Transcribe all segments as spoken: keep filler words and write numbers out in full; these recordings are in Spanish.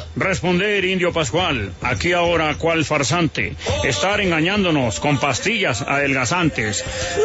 Responder, Indio Pascual. Aquí ahora, ¿cuál farsante? Estar engañándonos con pastillas adelgazantes.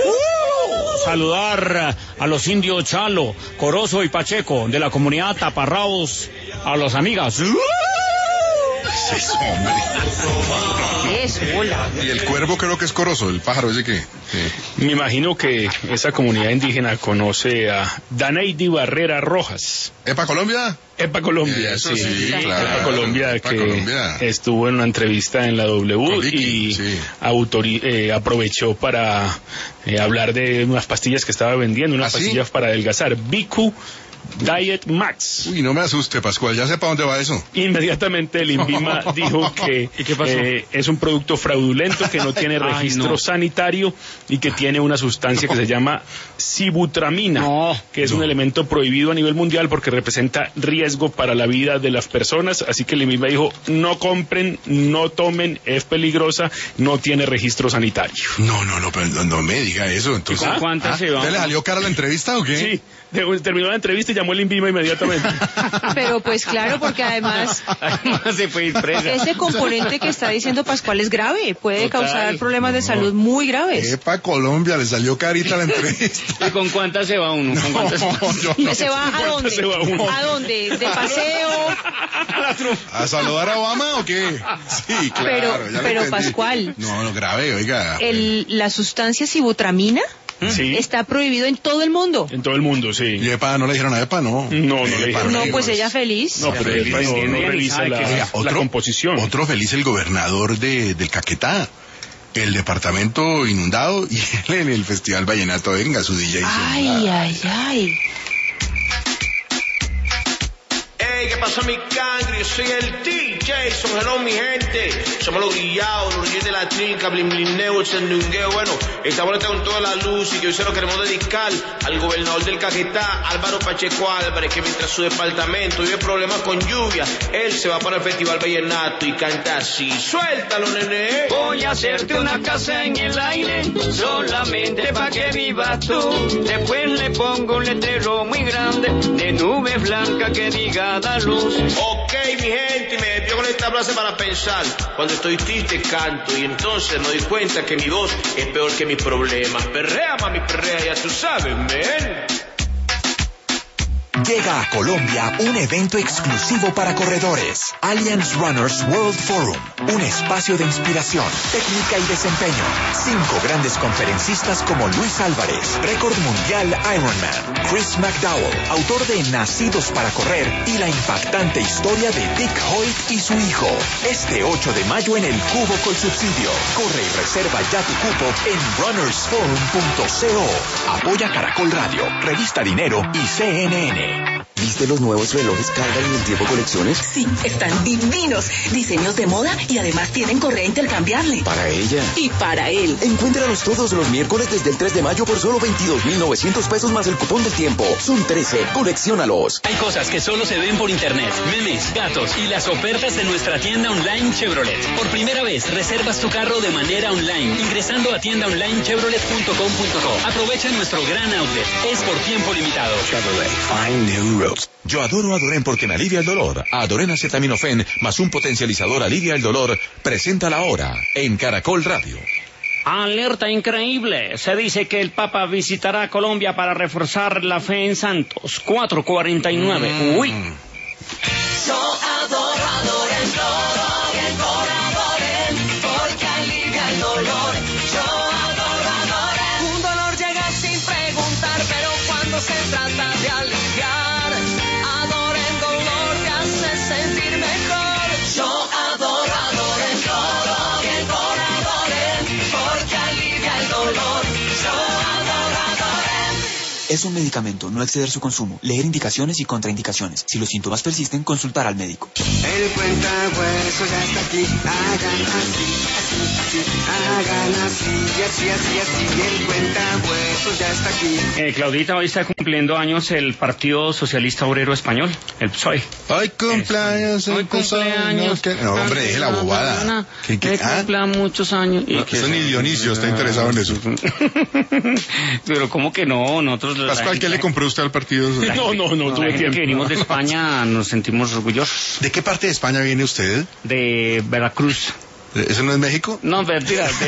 Saludar a los indios Chalo, Corozo y Pacheco de la comunidad Taparrabos, a los amigas. ¿Qué es eso, hombre? Es, hola. Y el cuervo creo que es Corozo, el pájaro ese que... Sí. Me imagino que esa comunidad indígena conoce a Daneidi Barrera Rojas. ¿Epa Colombia? Epa Colombia, Eso sí. sí, claro. Epa Colombia, Epa que Colombia. estuvo en una entrevista en la W Con Vicky, y sí. autori- eh, aprovechó para eh, hablar de unas pastillas que estaba vendiendo, unas ¿Ah, sí? pastillas para adelgazar. Bicu Diet Max. Uy, no me asuste, Pascual, ya sé para dónde va eso. Inmediatamente el INVIMA dijo que ¿Y qué pasó? eh, es un producto fraudulento, que no tiene Ay, registro no. sanitario y que tiene una sustancia que se llama sibutramina, No, que es no. un elemento prohibido a nivel mundial porque representa riesgo para la vida de las personas. Así que el INVIMA dijo, no compren, no tomen, es peligrosa, no tiene registro sanitario. No, no, no, pero no, no me diga eso. Entonces, ¿Con cuántas se va? ¿Usted le salió cara a la entrevista o qué? Sí, de- terminó la entrevista y llamó el INVIMA inmediatamente. Pero pues claro, porque además Además se puede ir presa. ese componente que está diciendo Pascual es grave, puede Total. causar problemas de salud muy graves. Epa Colombia, le salió carita a la entrevista. ¿Y con cuántas se va uno? ¿Con cuántas? No, yo no. ¿Se va a dónde? se va uno? ¿A dónde? ¿De paseo? ¿A saludar a Obama o qué? Sí, claro. Pero- ya le pero, entendí. Pascual. No, no, grave, oiga. El, la sustancia sibutramina Sí, está prohibido en todo el mundo. en todo el mundo, sí. ¿Y Epa no le dijeron a Epa? No. No, no le Epa, dijeron. No, amigos. pues ella feliz. No, pero Feliz, el país no, no ni revisa sabe la, qué Oiga, la composición. Otro feliz el gobernador de, del Caquetá. El departamento inundado y él en el Festival Vallenato. Venga, su D J. Ay, ay, ay. Hey, ¿qué pasa mi cangre? Yo soy el D J, son hello mi gente. Somos los guillados, los reyes de la trinca, blin blineo, el sandungueo. Bueno, esta boleta con toda la luz y que hoy se lo queremos dedicar al gobernador del Caquetá, Álvaro Pacheco Álvarez, que mientras su departamento vive problemas con lluvia, él se va para el Festival Vallenato y canta así. Suéltalo, nene. Voy a hacerte una casa en el aire, solamente pa' que vivas tú. Después le pongo un letrero muy grande, de nubes blancas que diga da luz. Ok, mi gente, me despido con esta frase para pensar. Cuando estoy triste canto y entonces me doy cuenta que mi voz es peor que mis problemas. Perrea, mami, perrea, ya tú sabes, men. Llega a Colombia un evento exclusivo para corredores. Allianz Runners World Forum. Un espacio de inspiración, técnica y desempeño. Cinco grandes conferencistas como Luis Álvarez, récord mundial Ironman. Chris McDowell, autor de Nacidos para Correr y la impactante historia de Dick Hoyt y su hijo. Este ocho de mayo en el Cubo con subsidio. Corre y reserva ya tu cupo en runner's forum punto co. Apoya Caracol Radio, Revista Dinero y C N N. ¿Viste los nuevos relojes Cardan y el tiempo colecciones? Sí, están divinos. Diseños de moda y además tienen correa intercambiable. Para ella. Y para él. Encuéntralos todos los miércoles desde el tres de mayo por solo veintidós mil novecientos pesos más el cupón del tiempo. Son trece, colecciónalos. Hay cosas que solo se ven por internet. Memes, gatos y las ofertas de nuestra tienda online Chevrolet. Por primera vez, reservas tu carro de manera online, ingresando a tienda online chevrolet punto com punto co. Aprovecha nuestro gran outlet. Es por tiempo limitado. Chevrolet, find new roads. Yo adoro Adoren porque me alivia el dolor. Adoren acetaminofén más un potencializador alivia el dolor. Presenta la hora en Caracol Radio. Alerta increíble. Se dice que el Papa visitará Colombia para reforzar la fe en santos. cuatro cuarenta y nueve. Mm. Uy. Yo adoro, adoro el cloro, el cloro adoren, porque alivia el dolor. Yo adoro, adoro. Un dolor llega sin preguntar, pero cuando se trata de aliviar, adoren dolor te hace sentir mejor. Yo adoro, adoro el cloro, el cloro adoren, porque alivia el dolor. Yo adoro, adoren. Es un medicamento, no exceder su consumo. Leer indicaciones y contraindicaciones. Si los síntomas persisten, consultar al médico. El cuentahueso ya está aquí, hagan así, así, así, hagan así, así, así, así, el cuentahueso ya está aquí. Eh, Claudita, hoy está cumpliendo años el Partido Socialista Obrero Español, el P S O E. Ay, cumpleaños, Hoy el cumpleaños. cumpleaños. No, hombre, deje la bobada. ¿Qué, qué? Que ¿Ah? cumpla muchos años. Y No, que- eso ni Dionisio está interesado en eso. Pero ¿cómo que no? Nosotros lo- Pascual, la- ¿qué le compró usted al partido? No, no, no, la tuve gente tiempo. que venimos de España nos sentimos orgullosos. ¿De qué parte de España viene usted? De Veracruz. ¿Eso no es México? No, mentira. De...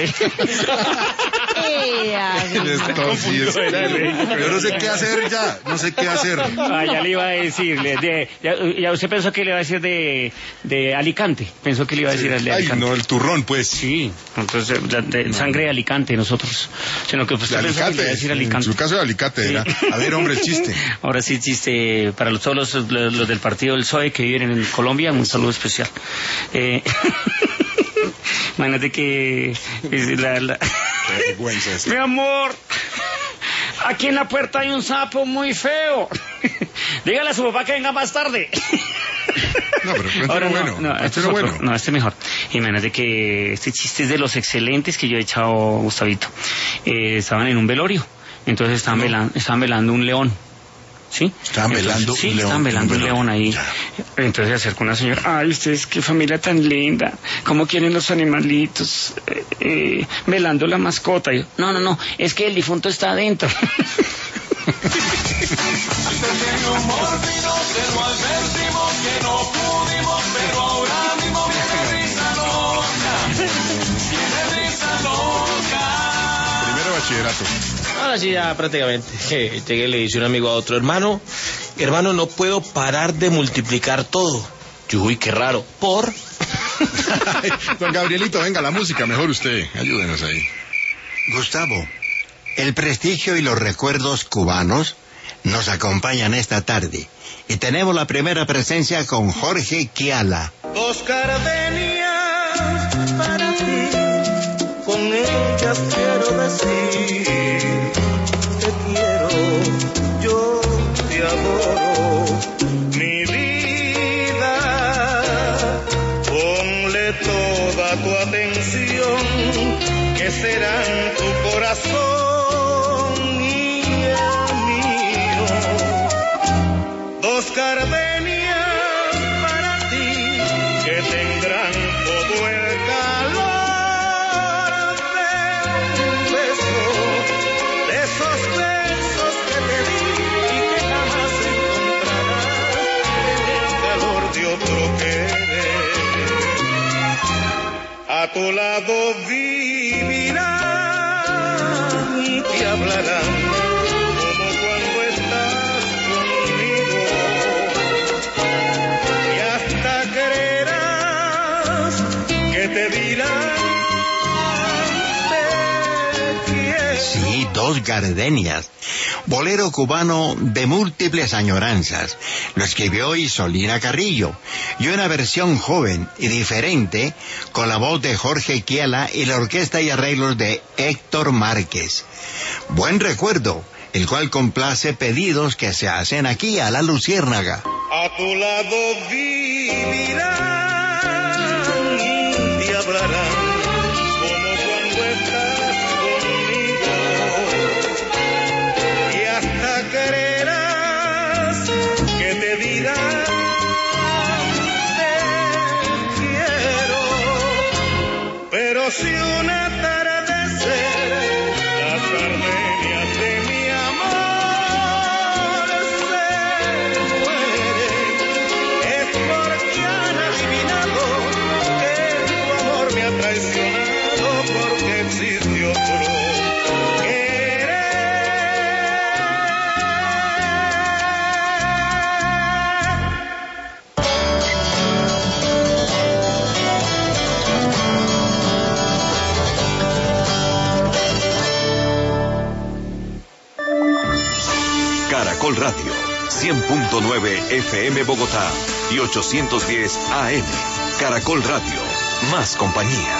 Esto sí es- Yo no sé qué hacer ya, no sé qué hacer. Ah, ya le iba a decir, le- de, ya, ya usted pensó que le iba a decir de, de Alicante, pensó que le iba a decir el de Ay, Alicante. no, el turrón, pues. Sí, entonces de, de sangre de Alicante nosotros, sino que usted De pensó que le iba a Alicate, decir en Alicante. su caso de Alicate Sí. era. A ver, hombre, el chiste. Ahora sí, chiste para los, todos los, los, los del partido del P S O E que viven en Colombia, un saludo especial. Eh, imagínate que es la, la- Qué vergüenza es. mi amor, aquí en la puerta hay un sapo muy feo. Dígale a su papá que venga más tarde. No, pero cuéntelo Ahora no, bueno, no, este es cuéntelo otro, bueno. no, este mejor. Imagínate que este chiste es de los excelentes que yo he echado, Gustavito. Eh, estaban en un velorio, entonces estaban, velando, estaban velando un león. ¿Sí? Estaban Entonces, velando sí, un león. estaban velando un velorio. león ahí. Ya. Entonces se acercó una señora. Ay, ustedes, qué familia tan linda. ¿Cómo quieren los animalitos? Eh, eh, velando la mascota. Y yo, no, no, no, es que el difunto está adentro. Primero bachillerato. Ahora sí, ya prácticamente. Eh, Llegué y le dice un amigo a otro, hermano, hermano, no puedo parar de multiplicar todo. Yo, uy, qué raro. ¿Por? Don Gabrielito, venga, la música, mejor usted. Ayúdenos ahí. Gustavo, el prestigio y los recuerdos cubanos nos acompañan esta tarde y tenemos la primera presencia con Jorge Kiala. Dos gardenias para ti, con ellas quiero decir te quiero, yo te adoro, mi vida, ponle toda tu atención, que serán tu corazón y el mío. Dos gardenias para ti, que tendrán todo el calor de un beso, de esos besos que te di y que jamás encontrarás en el calor de otro querer. A tu lado vivirán y te hablarán como cuando estás conmigo, y hasta creerás que te dirán te quiero. Sí, dos gardenias. Bolero cubano de múltiples añoranzas. Lo escribió Isolina Carrillo. Y una versión joven y diferente con la voz de Jorge Kiala y la orquesta y arreglos de Héctor Márquez. Buen recuerdo, el cual complace pedidos que se hacen aquí a la Luciérnaga. A tu lado vivirán y te hablarán como cuando estás conmigo, y hasta creerás que te dirán te quiero. Pero si un atardecer las gardenias de mi amor se mueren, es porque han adivinado que tu amor me ha traicionado, porque existe otro querer. Caracol Radio, cien punto nueve F M Bogotá y ochocientos diez A M. Caracol Radio, más compañía.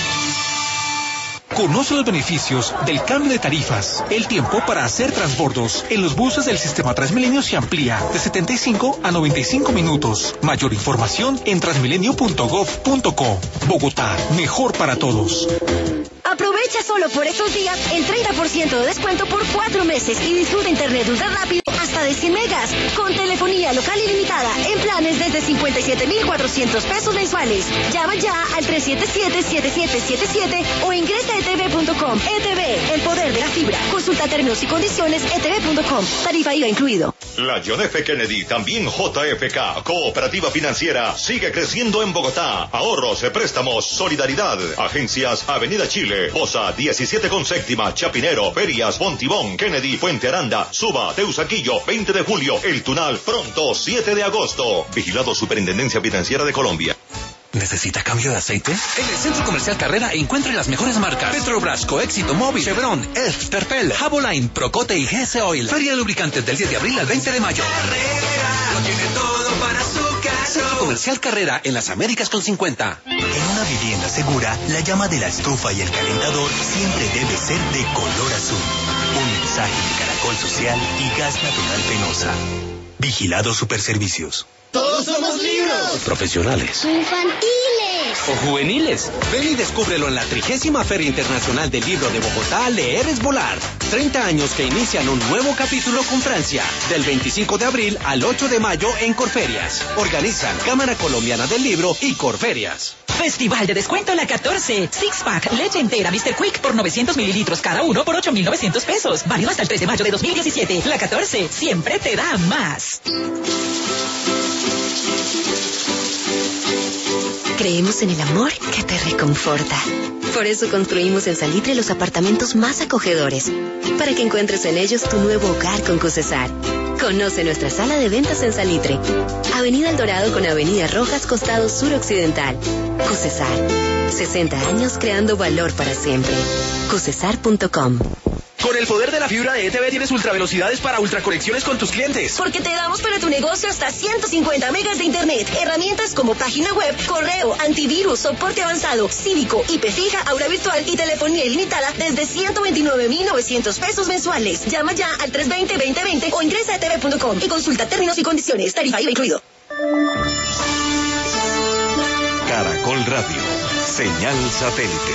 Conoce los beneficios del cambio de tarifas. El tiempo para hacer transbordos en los buses del sistema Transmilenio se amplía de setenta y cinco a noventa y cinco minutos. Mayor información en transmilenio punto gov punto co. Bogotá, mejor para todos. Aprovecha solo por estos días el treinta por ciento de descuento por cuatro meses y disfruta internet ultra rápido hasta de cien megas con telefonía local ilimitada en planes desde desde cincuenta y siete mil cuatrocientos pesos mensuales. Llama ya al tres siete siete, siete siete siete siete o ingresa a e t v punto com. E T V, el poder de la fibra. Consulta términos y condiciones e t v punto com. Tarifa I V A incluido. La John F. Kennedy, también J F K, Cooperativa Financiera, sigue creciendo en Bogotá. Ahorros, préstamos, solidaridad. Agencias Avenida Chile, Bosa diecisiete con séptima, Chapinero, Ferias, Fontibón, Kennedy, Puente Aranda, Suba, Teusaquillo, veinte de julio, El Tunal, pronto, siete de agosto. Vigilado Superintendencia Financiera de Colombia. ¿Necesita cambio de aceite? En el Centro Comercial Carrera encuentre las mejores marcas: Petrobras, Coéxito, Móvil, Chevron, E L F, Terpel, Jaboline, Procote y G S Oil. Feria de lubricantes del diez de abril al veinte de mayo. Carrera lo tiene todo para su carro. Centro Comercial Carrera en las Américas con cincuenta. En una vivienda segura, la llama de la estufa y el calentador siempre debe ser de color azul. Un mensaje de Caracol Social y Gas Natural Penosa. Vigilado Superservicios. Todos somos libros. Profesionales. Infantiles. O juveniles. Ven y descúbrelo en la trigésima Feria Internacional del Libro de Bogotá. Leer es volar. treinta años que inician un nuevo capítulo con Francia. Del veinticinco de abril al ocho de mayo en Corferias. Organizan Cámara Colombiana del Libro y Corferias. Festival de descuento La catorce. Six Pack, leche entera mister Quick por novecientos mililitros cada uno por ocho mil novecientos pesos. Válido hasta el tres de mayo de dos mil diecisiete. La catorce siempre te da más. Creemos en el amor que te reconforta. Por eso construimos en Salitre los apartamentos más acogedores, para que encuentres en ellos tu nuevo hogar con Cusesar. Conoce nuestra sala de ventas en Salitre, Avenida El Dorado con Avenida Rojas, costado suroccidental. Cusesar, sesenta años creando valor para siempre. Cusesar punto com. Con el poder de la fibra de E T V tienes ultravelocidades para ultraconexiones con tus clientes. Porque te damos para tu negocio hasta ciento cincuenta megas de internet, herramientas como página web, correo, antivirus, soporte avanzado, cívico, I P fija, aura virtual y telefonía ilimitada desde ciento veintinueve mil novecientos pesos mensuales. Llama ya al tres veinte, veinte veinte o ingresa a e t v punto com y consulta términos y condiciones. Tarifa I V A incluido. Caracol Radio, señal satélite.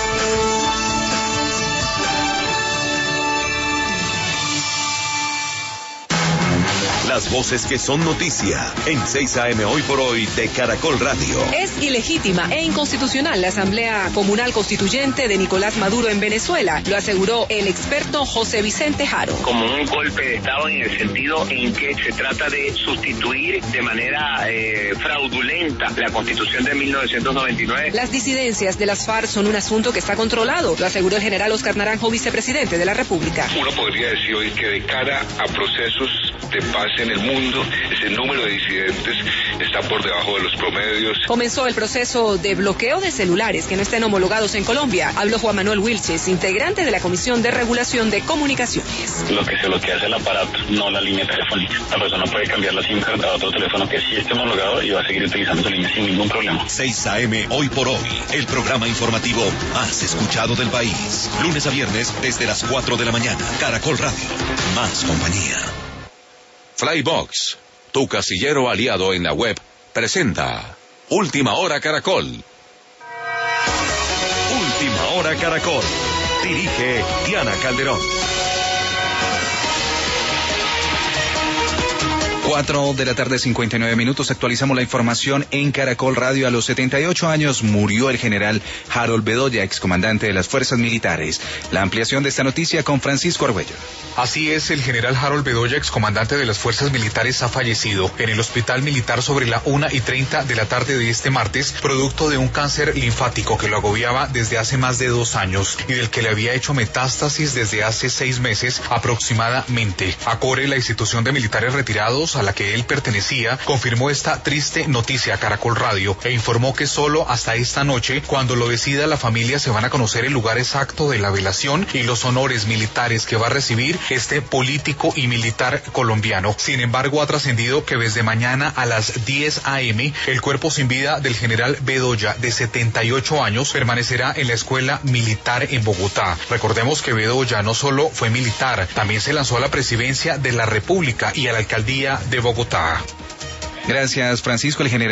Las voces que son noticia en seis A M hoy por hoy de Caracol Radio. Es ilegítima e inconstitucional la Asamblea Comunal Constituyente de Nicolás Maduro en Venezuela, lo aseguró el experto José Vicente Jaro. Como un golpe de Estado en el sentido en que se trata de sustituir de manera eh, fraudulenta la Constitución de mil novecientos noventa y nueve. Las disidencias de las FARC son un asunto que está controlado, lo aseguró el general Oscar Naranjo, vicepresidente de la República. Uno podría decir hoy que de cara a procesos de paz en el mundo, ese número de disidentes está por debajo de los promedios. Comenzó el proceso de bloqueo de celulares que no estén homologados en Colombia. Habló Juan Manuel Wilches, integrante de la Comisión de Regulación de Comunicaciones. Lo que se bloquea es el aparato, no la línea telefónica. La persona puede cambiar la SIM card a otro teléfono que sí esté homologado y va a seguir utilizando su línea sin ningún problema. seis A M hoy por hoy, el programa informativo más escuchado del país. Lunes a viernes desde las cuatro de la mañana. Caracol Radio, más compañía. Flybox, tu casillero aliado en la web, presenta Última Hora Caracol. Última Hora Caracol. Dirige Diana Calderón. Cuatro de la tarde, cincuenta y nueve minutos. Actualizamos la información en Caracol Radio. A los setenta y ocho años murió el general Harold Bedoya, excomandante de las fuerzas militares. La ampliación de esta noticia con Francisco Argüello. Así es, el general Harold Bedoya, excomandante de las fuerzas militares, ha fallecido en el hospital militar sobre la una y treinta de la tarde de este martes, producto de un cáncer linfático que lo agobiaba desde hace más de dos años y del que le había hecho metástasis desde hace seis meses aproximadamente. ACORE, la institución de militares retirados a la que él pertenecía, confirmó esta triste noticia a Caracol Radio e informó que solo hasta esta noche, cuando lo decida la familia, se van a conocer el lugar exacto de la velación y los honores militares que va a recibir este político y militar colombiano. Sin embargo, ha trascendido que desde mañana a las diez a eme el cuerpo sin vida del general Bedoya, de setenta y ocho años, permanecerá en la escuela militar en Bogotá. Recordemos que Bedoya no solo fue militar, también se lanzó a la presidencia de la República y a la alcaldía de Bogotá. Gracias, Francisco. El general